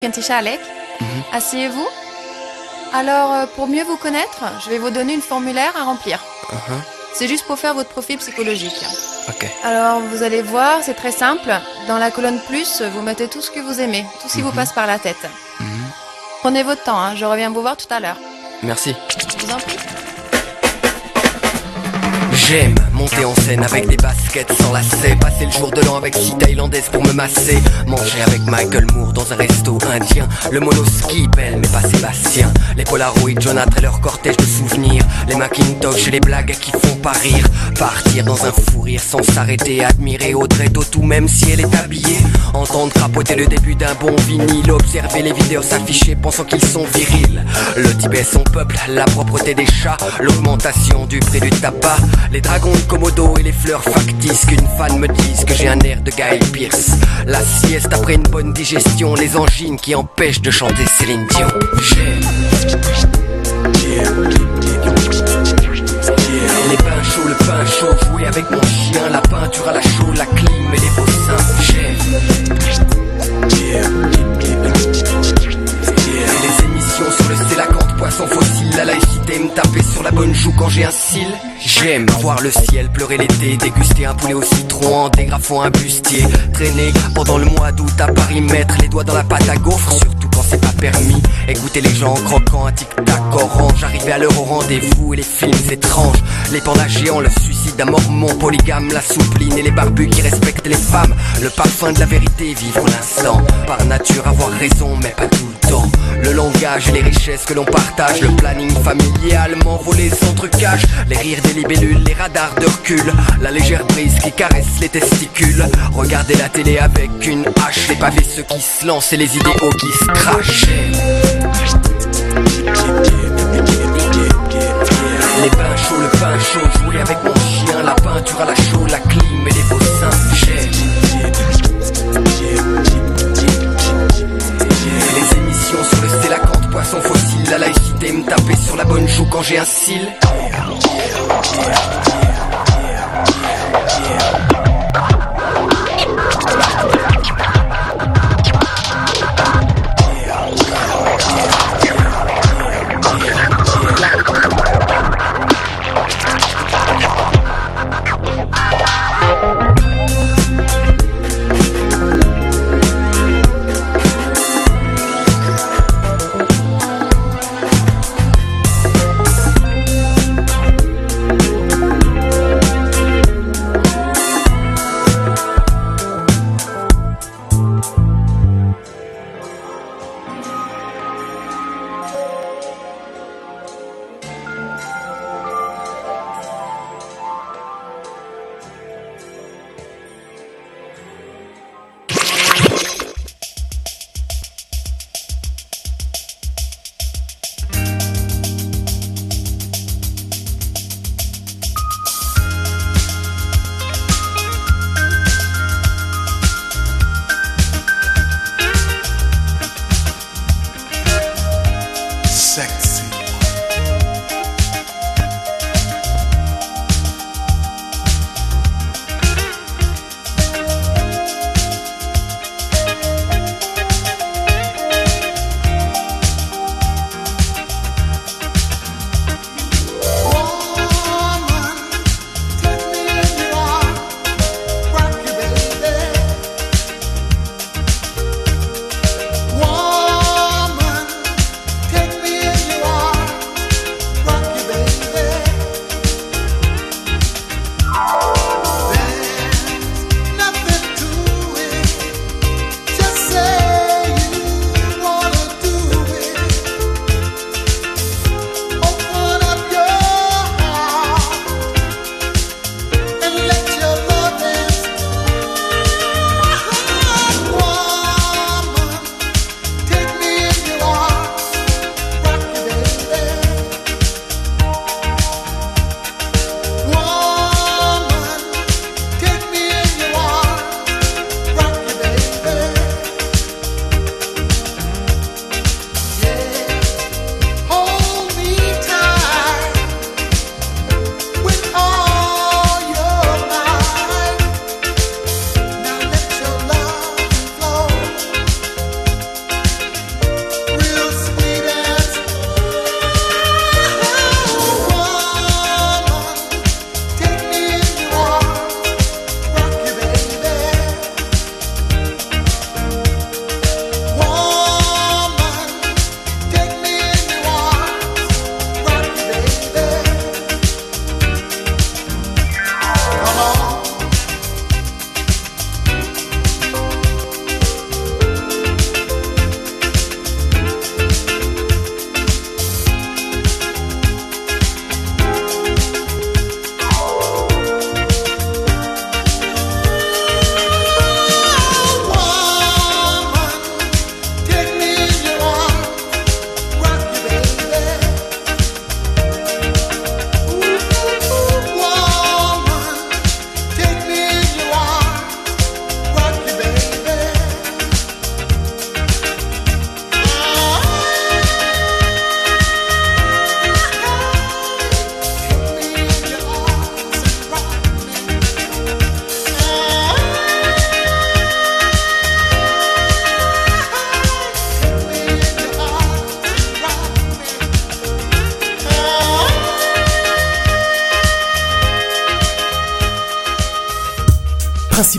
Kenti Kärlek. Asseyez-vous. Alors, pour mieux vous connaître, je vais vous donner une formulaire à remplir. C'est juste pour faire votre profil psychologique. Ok. Alors, vous allez voir, c'est très simple. Dans la colonne plus, vous mettez tout ce que vous aimez, tout ce qui vous passe par la tête. Prenez votre temps, hein, je reviens vous voir tout à l'heure. Merci. Je vous en prie. J'aime monter en scène avec des baskets sans lacets, passer le jour de l'an avec 6 thaïlandaises pour me masser, manger avec Michael Moore dans un resto indien, le monoski belle mais pas Sébastien, les Polaroid Jonathan et leur cortège de souvenirs, les Macintosh et les blagues qui font pas rire, partir dans un fou rire sans s'arrêter, admirer Audrey Tautou même si elle est habillée, entendre crapoter le début d'un bon vinyle, observer les vidéos s'afficher pensant qu'ils sont virils, le Tibet son peuple, la propreté des chats, l'augmentation du prix du tabac, les dragons de Komodo et les fleurs factices, qu'une fan me dise que j'ai un air de Guy Pearce, la sieste après une bonne digestion, les angines qui empêchent de chanter Céline Dion. J'aime les pains chauds, le pain chaud, jouer avec mon chien, la peinture à la chaux, la clim et les beaux seins. J'aime les émissions sur le sélacanthe, poisson fossile, la laïcité, me taper sur la bonne joue quand j'ai un cil. J'aime voir le ciel pleurer l'été, déguster un poulet au citron en dégrafant un bustier, traîner pendant le mois d'août à Paris, mettre les doigts dans la pâte à gaufre, surtout quand c'est pas permis, écouter les gens en croquant un tic-tac orange, arriver à l'heure au rendez-vous et les films étranges, les pandas géants, le suicide d'un mormon polygame, la soupline et les barbus qui respectent les femmes, le parfum de la vérité, vivre l'instant, par nature avoir raison mais pas tout le temps, le langage et les richesses que l'on partage, le planning familial, m'envoler sans trucage, les rires des libellules, les radars de recul, la légère brise qui caresse les testicules, regarder la télé avec une hache, les pavés ceux qui se lancent et les idéaux qui se crachent. Les pains chauds, le pain chaud, jouer avec mon chien, la peinture à la chaux, la clim et les beaux seins. Les émissions sur le stélacanthe, poisson fossile, la laïcité, me taper sur la bonne joue quand j'ai un cil.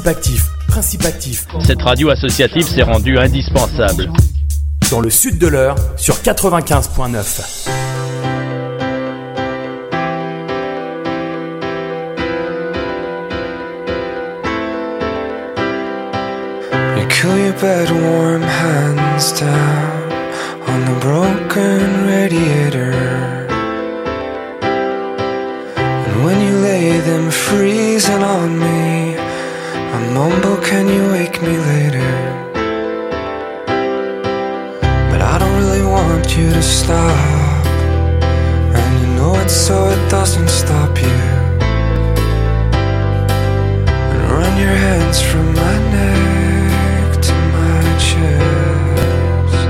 Principe actif. Cette radio associative s'est rendue indispensable. Dans le sud de l'Eure, sur 95.9. You cool your bed warm, hands down on the broken radiator. And when you lay them freezing on me, I mumble, can you wake me later? But I don't really want you to stop, and you know it so it doesn't stop you. And run your hands from my neck to my chest.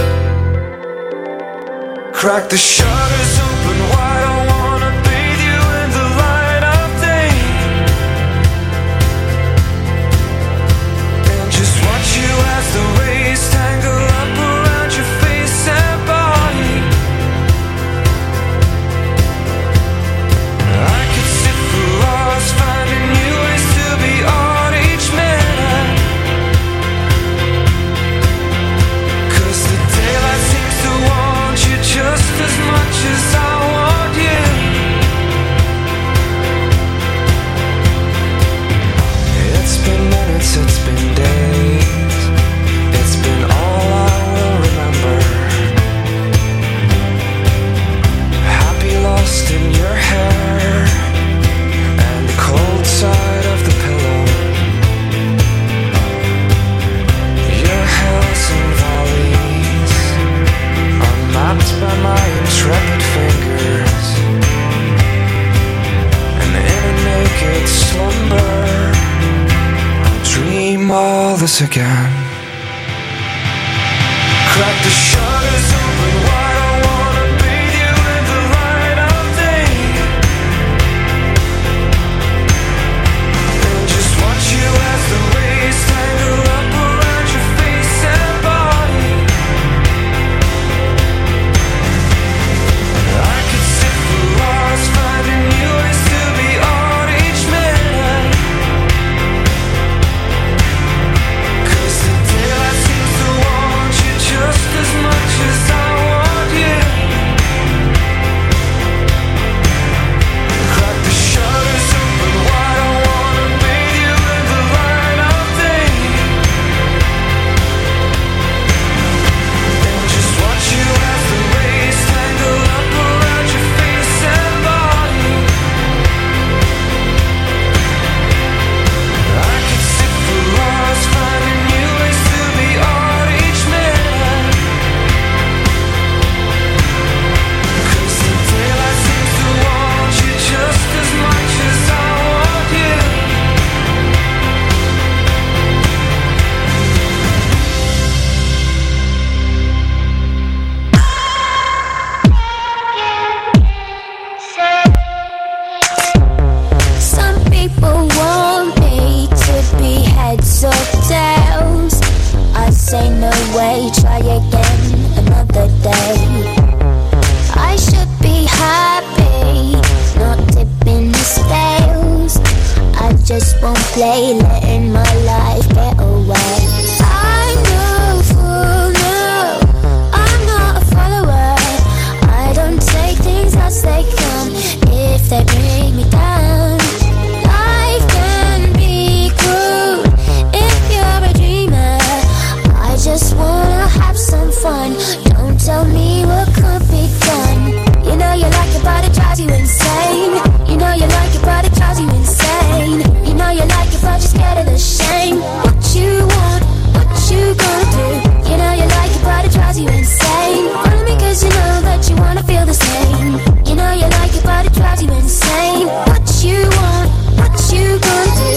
Crack the shutters open wide, I wanna bathe you in the light of day. And just watch you as the rays tangle up around your face and body. I could sit for hours finding new ways to be on each minute. 'Cause the daylight seems to want you just as much as I want you. It's been minutes, it's been days, it's been all I will remember. Happy lost in your hair and the cold side of the pillow. Your hills and valleys are mapped by my intrepid fingers. And in a naked slumber I'll dream all this again. Crack the shutters open wide, I wanna bathe you in the light of day. And just watch you as the rays tangle up around your face and body. I could sit for hours finding new ways to be on each minute. 'Cause the daylight seems to want you just as much as I want you. Crack the shutters open wide, I wanna bathe you in the light of day. And just watch you as the rays tangle up around your face and body. I could sit for hours finding new ways to be on each minute. 'Cause the daylight seems to want you just as much as I want you. Some people want me to be heads or tails. I say no way, try again another day. I should be happy, not tipping the scales. I just won't play, letting my life get away. I'm no fool, no, I'm not a follower. I don't take things as they come if they bring me down. Life can be cruel if you're a dreamer. I just wanna have some fun. Don't tell me what could be done. You know you like it, but it drives you insane. You know you like it, but it drives you insane. You know you like it, but you're scared of the shame. What you want, what you gonna do? You know you like it, but it drives you insane. Follow me 'cause you know that you wanna feel the same. You know you like it, but it drives you insane. What you want, what you gonna do?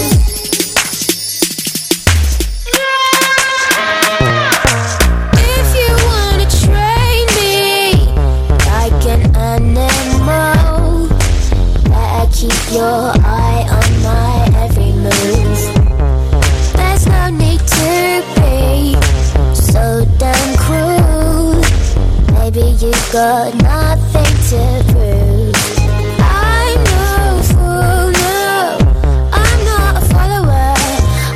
If you wanna train me like an animal, better keep your eye on my every move. There's no need to be so damn cruel. Maybe you got nothing to prove. I'm no fool, no, I'm not a follower.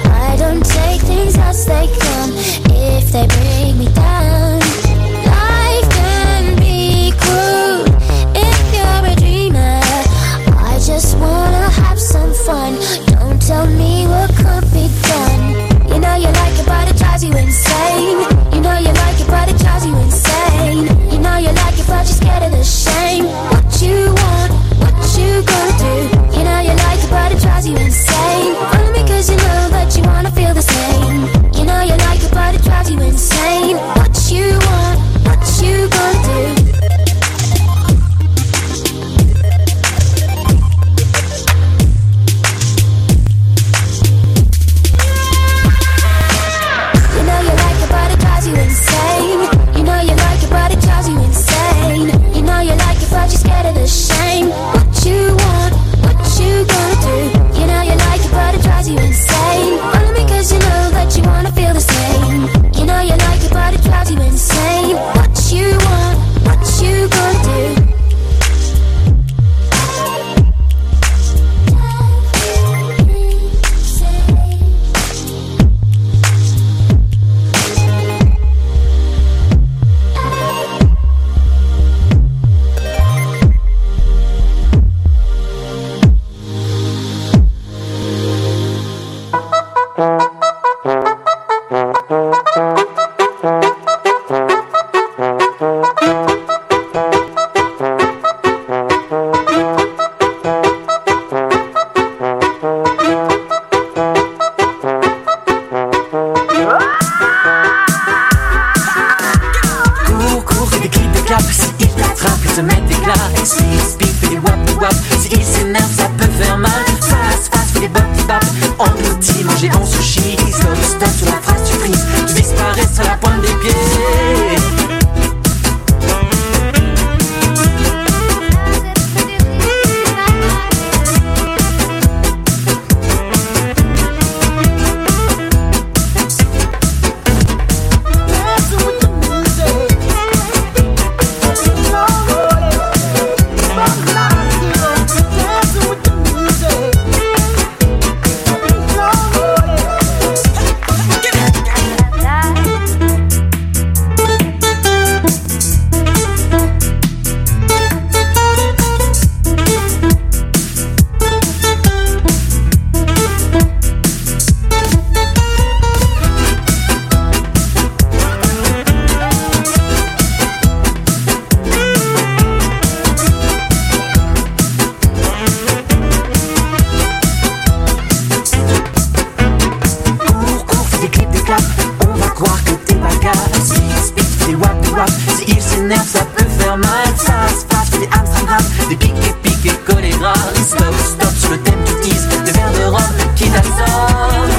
des wap de wap. Si il s'énerve ça peut faire mal. Ça se passe, fait des Amsterdam, des piques collés grave. Stop, stop sur le thème qui tease, des verres de rhum qui t'assortent.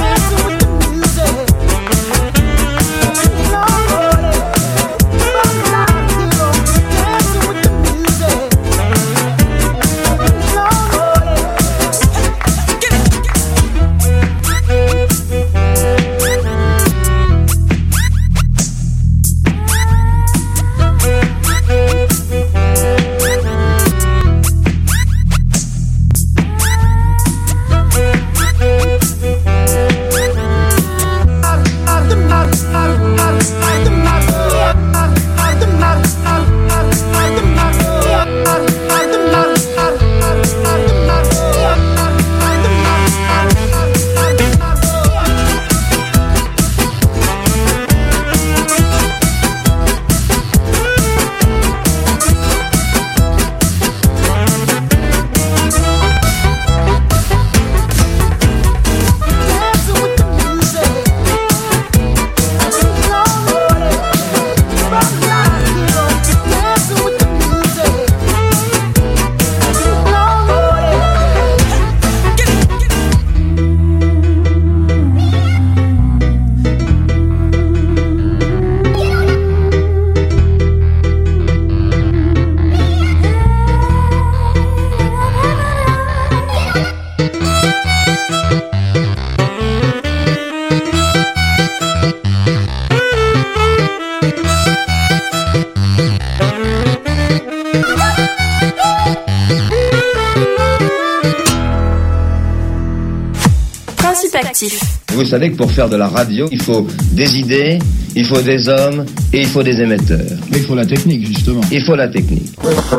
Vous savez que pour faire de la radio, il faut des idées, il faut des hommes et il faut des émetteurs. Mais il faut la technique, justement. Il faut la technique.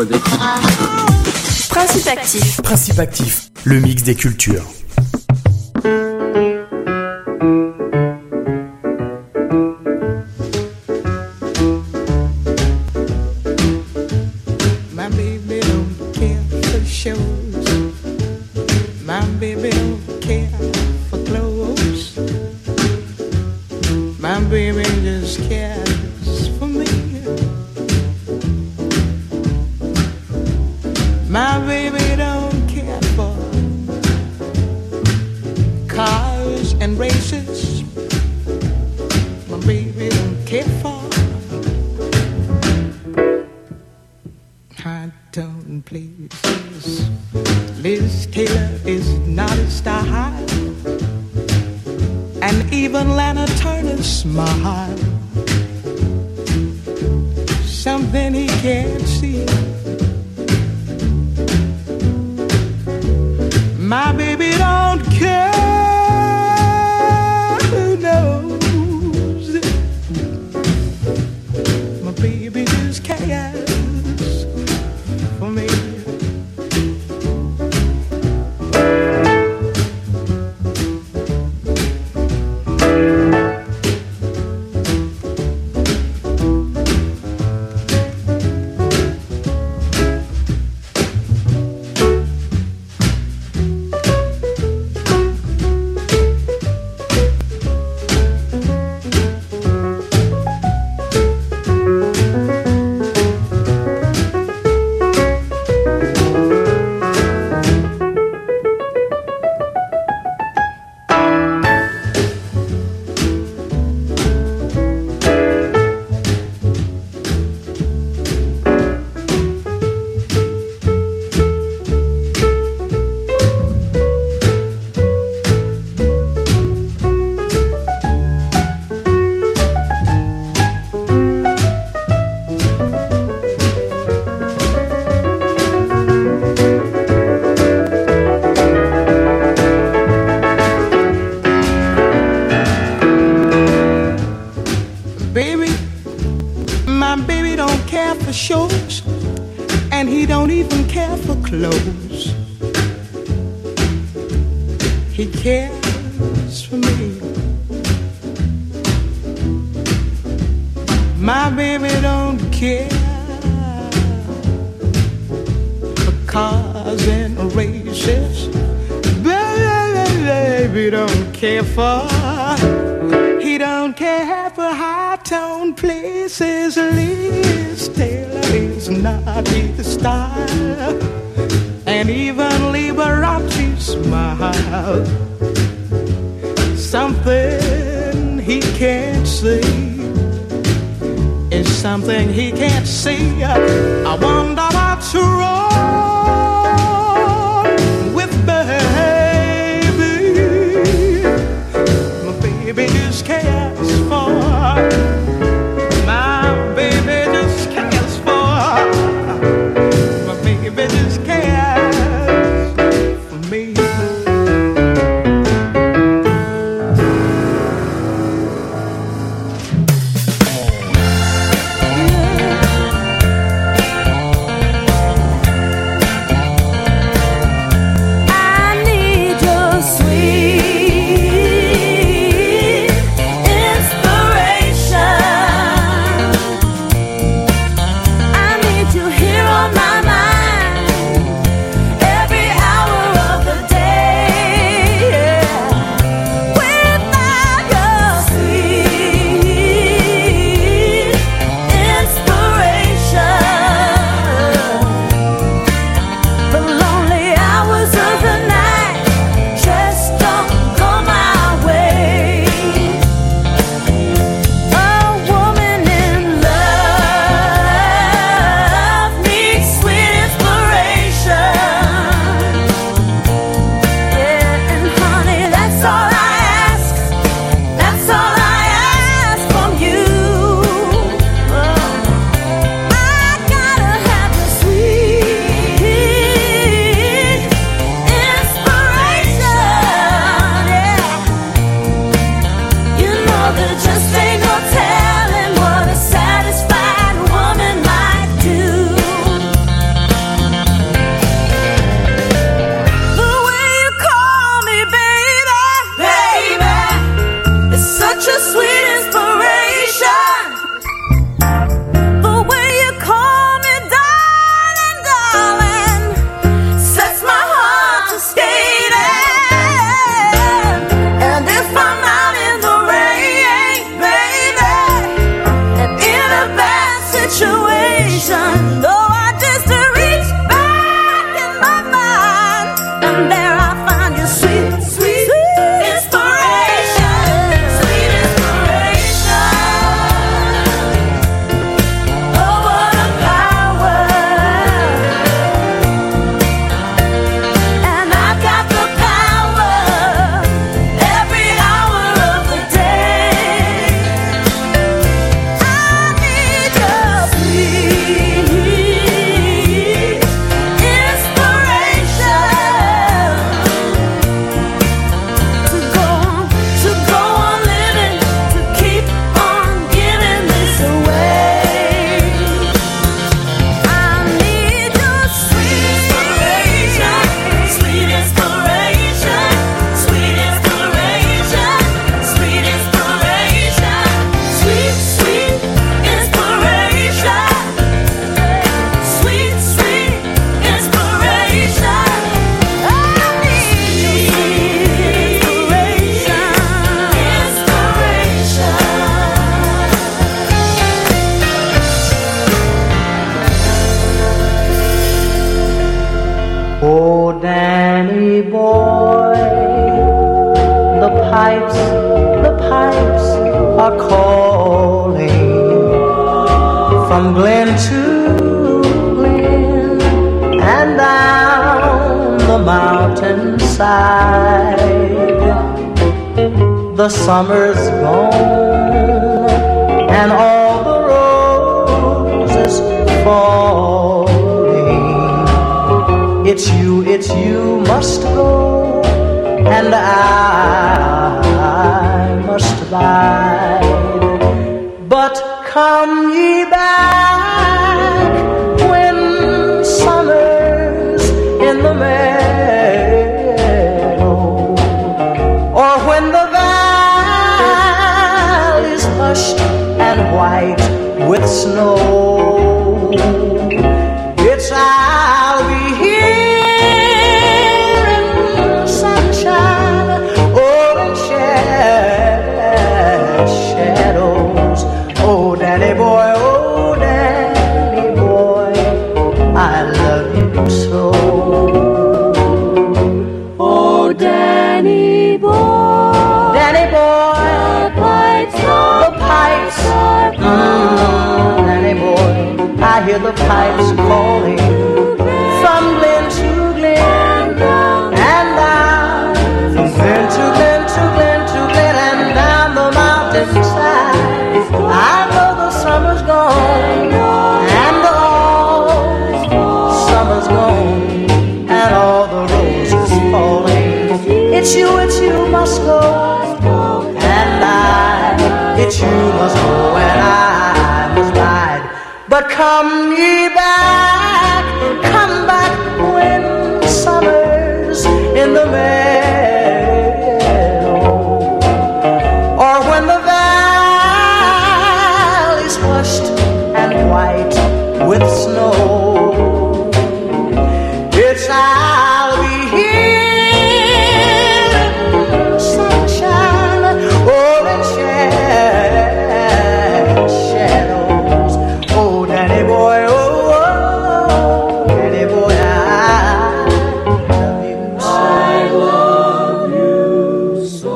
Principe actif. Principe actif, le mix des cultures. He cares for me. My baby don't care for cars and races. Baby don't care for. He he don't care for high-tone places. Liz Taylor is not his style, and even Liberace smile. Something he can't see is something he can't see. I wonder what's wrong with baby. My baby just cares for, my baby just cares for, my baby just cares for me. are calling from glen to glen and down the mountainside. The summer's gone and all the roses falling. It's you must go and I must bide. But come ye back when summer's in the meadow, or when the valley's hushed and white with snow. It's I'll be here in sunshine, oh, and share I hear the pipes calling from glen to glen and down, from glen to glen to glen to glen and down the mountainside. I know the summer's gone and all summer's gone and all the roses falling. It's you must go, and it's you must go, and I must ride. But come ye back when summer's in the meadow, or when the valley's hushed and white with snow. It's I'll be here in sunshine or in shadows. Oh, Danny boy, oh, Danny boy, I love you so.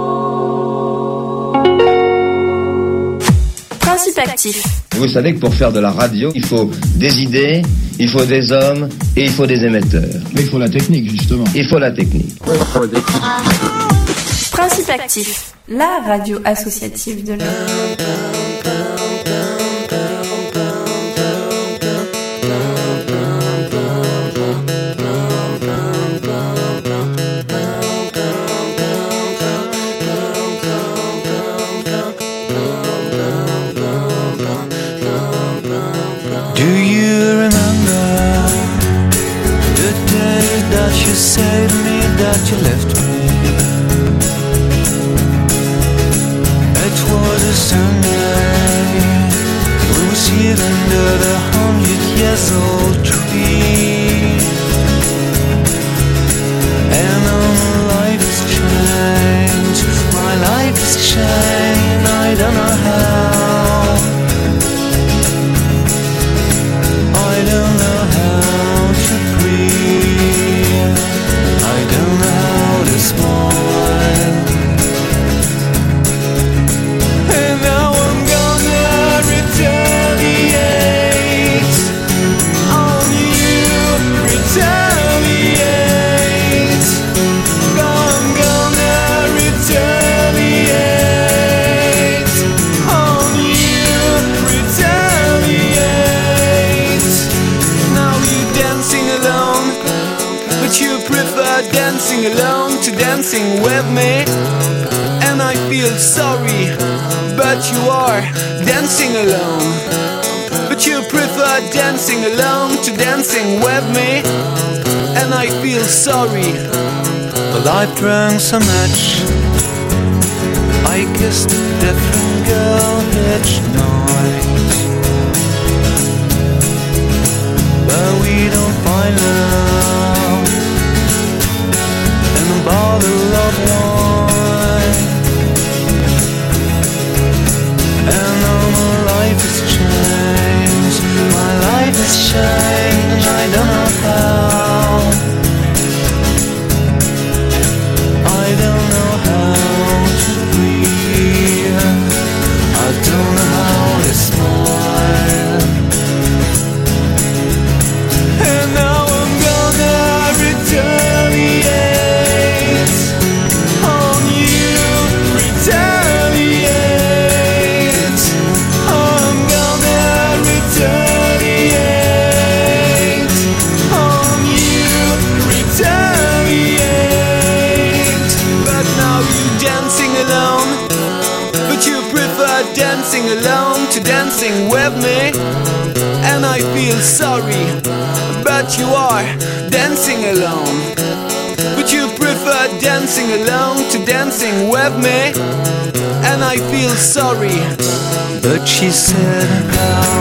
Principe actif. Vous savez que pour faire de la radio, il faut des idées, il faut des hommes et il faut des émetteurs. Mais il faut la technique, justement. Il faut la technique. Principe actif, la radio associative de l'heure. Do you remember the day that you said to me that you left me? It was a Sunday. We were sitting under the 100-year-old tree, and all my life has changed. My life has changed. I don't know how. I don't know how to breathe. I don't know how to smile. And now I'm gonna retaliate on you, retaliate. I'm gonna retaliate on you, retaliate. Now you're dancing alone, but you prefer dancing alone to dancing with me. And I feel sorry, but you are dancing alone. But you prefer dancing alone to dancing with me. And I feel sorry. Well, I've drunk so much, I kissed a different girl each night. But we don't find love in a bottle of wine. And all my life has changed. My life has changed. I don't know how. I don't know how to breathe. I don't know how to smile. And now I'm gonna retaliate on you, retaliate. I'm gonna retaliate on you, retaliate. But now you're dancing alone, but you prefer dancing alone to dancing with me. And I feel sorry, but you are dancing alone. But you prefer dancing alone to dancing with me. And I feel sorry, but she said how